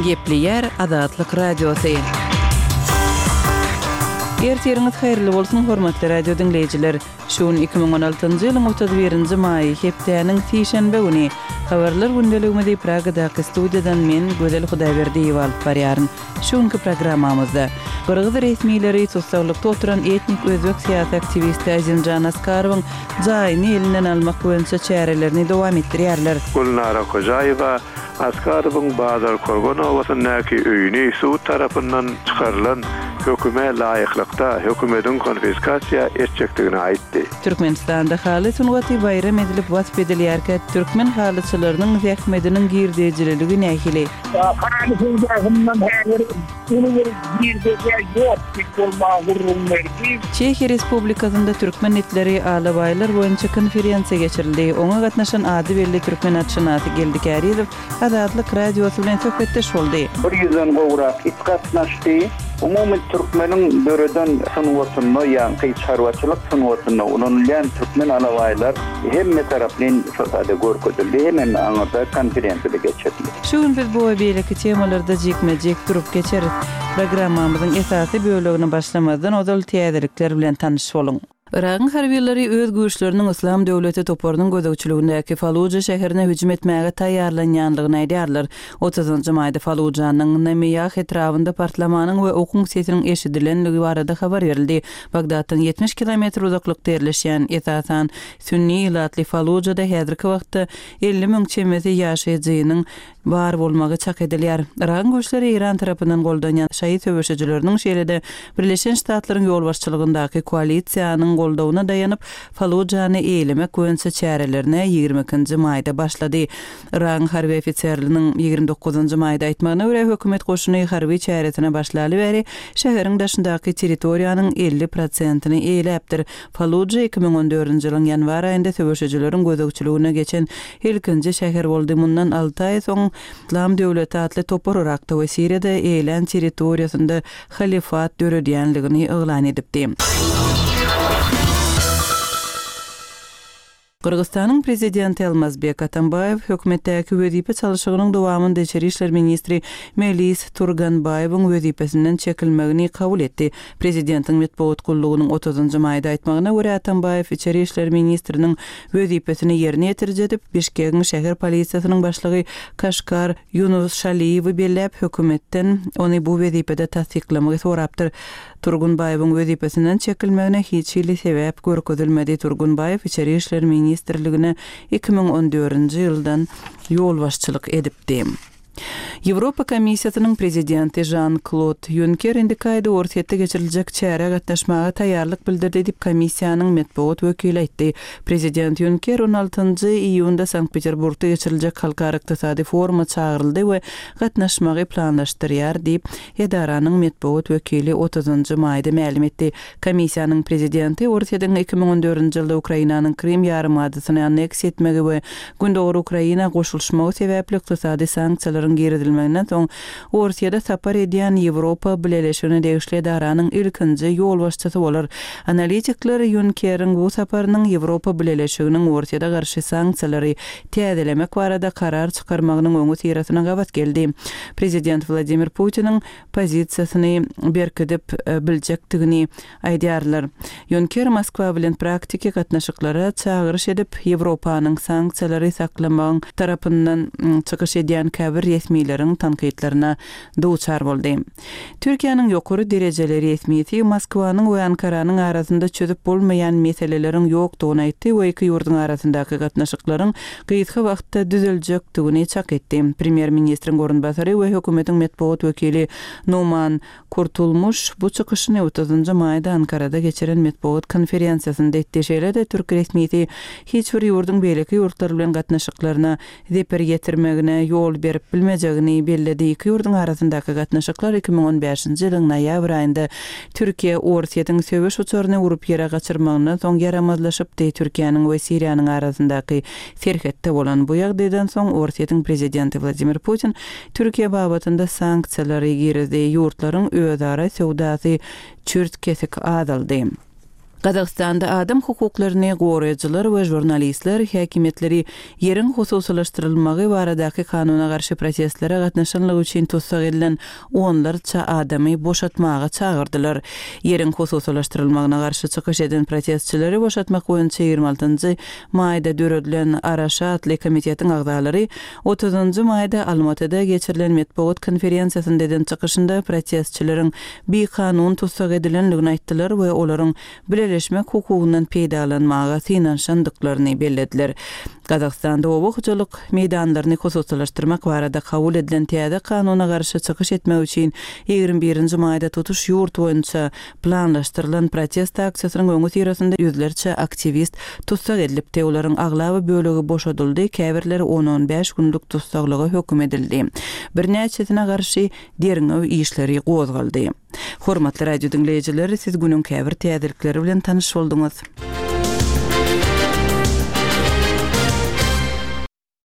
Gepli yer Azatlyk radiosu. Ertiriniz hayırlı bolsun hormatly radio dinleyijiler. Şuun 2016-njy ýylyň 31-nji maý hepdeniň tişenbe güni habarlar gündeliginde Pragada studiýadan men Gözel Hudaýberdiýew alyp barýaryn. Şuňky programmamyzda Gyrgyz resmiýetleri sosialykda oturan etnik özbek siýasat aktivisti Azimjan Askarowyň jaýyny elinden almak boýunça çärelerini dowam etdirýärler. Gulnara Kojaýewa Askarowyň Bazar Korgonowasynyňky öýüni suw tarapyndan çykarylan höküme laýyklykda hökümetiň konfiskasiýa etjekdigini aýtdy. Türkmenistanda haly sunwaty bayram edilip wasp edilýärkä türkmen halyçylarynyň zähmetiniň girdejiligi nähili. Çekiýa Respublikasynda türkmen etleri alabaýlar boýunça konferensiýa geçirildi. Oňa gatnaşan ady belli türkmen atşynasy geldi Kariýew Azatlyk radiosu bilen söhbetdeş boldy. Bir ýüzden gowrak itgatnaşdy. Umumy türkmeniň böreden sunwatyny ýa-ni çarwaçylyk sunwatyny ulanylan türkmen alabaýlar hemme tarapdan fasada görkezildi. Hemen aňarda konferensiýa geçirildi. Şu gün biz bu beýleki temalarda jekmejek durup geçeriz. Programmamyzyň esasy bölegini başlamadan odal täzelikler bilen tanyş bolun. Iragyň harbiýleri öz güýçleriniň Islam döwleti toparynyň gözegçiligindäki Falluja şäherine hüjüm etmäge taýýarlanýanlygyny aýdýarlar. 30-njy maýda Fallujanyň Namiýah etrawynda partlamanyň we okuň sesiniň eşidilenligi barada habar berildi. Bagdatdan 70 kilometr uzaklykda ýerleşýän esasan sünni ilatly Fallujada häzirki wagtda 50 000 çemezi ýaşaýjynyň bar bolmagy çak edilýär. Iragyň güýçleri İran tarapyndan goldanýan şaýy töweşejileriniň şeýlede Birleşen Ştatlaryň ýolbaşçylygyndaky koalisiýanyň goldawuna daýanyp Fallujany eýlemek boýunça çärelerine 20-nji maýda başlady. Iragyň harby ofitserleriniň 29-njy maýda aýtmagyna görä hökümet goşuny harby çäresine başlaly bäri şäheriň daşyndaky territoriýanyň 50%-ni eýlepdir. Falluja 2014-nji ýylyň ýanwar aýynda töweşejileriň gözegçiligine geçen ilkinji şäher boldy. Mundan 6 aý soň İslam döwleti atly topar Irakda we Siriýada eýlen territoriýasynda halifat döredýänligini eýlan edipdi. Kırgızstanyň prezidenti Almazbek Atambayew hökümetdäki wezipä çalyşygynyň dowamynda Içeri işler ministri Melis Turganbayewiň wezipesinden çekilmegini kabul etdi. Prezidentiň medeniýet gullugynyň 30-njy maýda aýtmagyna görä Atambayew Içeri işler ministriniň wezipesini ýerine ýetirjek, Bişkegiň şäher polisiýasynyň başlygy Kaşgar Yunus Şaliýewi bellep hökümetden ony bu wezipede tasdiklamagy sorapdyr. Turgunbayewiň wezipesinden çekilmegine hiç ýyly sebäp görkezilmedi. Turgunbayew Içeri işler ministrligine 2014-nji ýyldan ýolbaşçylyk edipdi. Ýewropa Komissiýasynyň prezidenti Jean-Claude Juncker indikaýdy ortaýetde geçiriljek çäre gatnaşmaga taýýarlyk bildirdi diýip komissiýanyň medeniýet wekili aýtdy. Prezident Juncker 16-njy iýunda Sankt-Peterburgda geçiriljek halkara ykdysady foruma çağıryldy we gatnaşmagy planlaşdyrýar diýip edaranyň medeniýet wekili 30-njy maýda ma'lum etdi. Komissiýanyň prezidenti ortaýeden 2014-nji ýylda Ukrainanyň Krim ýarymadasyny anneks etmegi we gündogry Ukraina goşulşmagy sebäpli ykdysady sanksiýalaryň giridilmeginden soň ortaýada sapar edýän Ýewropa Birleşigine degişli edaranyň ilkinji ýolbaşçysy bolar. Analitikler Juncker'iň bu saparynyň Ýewropa Birleşiginiň ortaýada garşy sanksiýalary täzelemek barada karar çykarmagynyň öňü sirasyna gabat geldi. Prezident Vladimir Putiniň pozisiýasyny berkidip biljekdigini aýdýarlar. Juncker Moskwa bilen praktiki gatnaşyklara çagyryş edip Ýewropanyň sanksiýalary saklamagyň tarapyndan çykyş edýän käbir resmiýetleriniň tanqidlerine duçar boldy. Türkiýanyň ýokary derejeli resmiýeti Moskwanyň we Ankaranyň arasynda çözüp bolmaýan meseleleriň ýokdugyny aýtdy we iki ýurduň arasyndaky gatnaşyklaryň gyýtky wagtda düzeljekdigini çak etdi. Premier ministriň orunbasary we hökümetiň medeniýet wekili Numan Kurtulmuş bu çykyşyny 30-njy maýda Ankarada geçiren medeniýet konferensiýasynda etdi. Şeýle-de türk resmiýeti hiç bir ýurduň beýleki ýurtlar bilen gatnaşyklaryna zeper getirmegine ýol berip bilmejegini belledi. Iki ýurduň arasyndaky gatnaşyklar 2015-nji ýylyň noýabr aýynda Türkiýe ortaýetin söwüş uçuryny urup ýere gaçyrmagyna soň yaramazlaşypdy. Türkiýanyň we Siriýanyň arasyndaky serhetde bolan bu ýagdaýdan soň ortaýetin prezidenti Vladimir Putin Türkiýe babatynda sanksiýalary girdi. Ýurtlaryň özara sowdasy çürt kesik adaldy. Qazaqstanda adam hukuklaryny goraýjylar we jurnalistler häkimetleri ýeriň hususylaşdyrylmagy baradaky kanuna garşy protestlere gatnaşanlygy üçin tutsak edilen onlarça adamy boşatmaga çağırdylar. Ýeriň hususylaşdyrylmagyna garşy çykyş eden protestçileri boşatmak boýunça 26-njy maýda döredilen Araşa atly komitetiň agdalary 30-njy maýda Almatyda geçirilen metbuat konferensiýasynda eden çykyşynda protestçileriň bir kanun tutsak edilenligini aýtdylar we olaryň birleşmek hukugundan peýdalanmaga synanşandyklaryny bellediler. Qazaqstanda obuqçylyk meýdanlaryny hususylaşdyrmak barada kabul edilen täze kanuna garşy çykyş etmek üçin 21-nji maýda tutuş ýurt boýunça planlaşdyrylan protest aksiýasynyň öňü tirasynda ýüzlerçe aktivist tutsak edilipdi. Olaryň aglaby bölegi boşadyldy, käbirleri 10-15 günlük tutsaklyga hökm edildi. Birnäçesine garşy deriňe işleri gozgaldy. Hormatly radio dinleýijiler, siz günüň käbir täzelikleri bilen tanyş bolduňyz.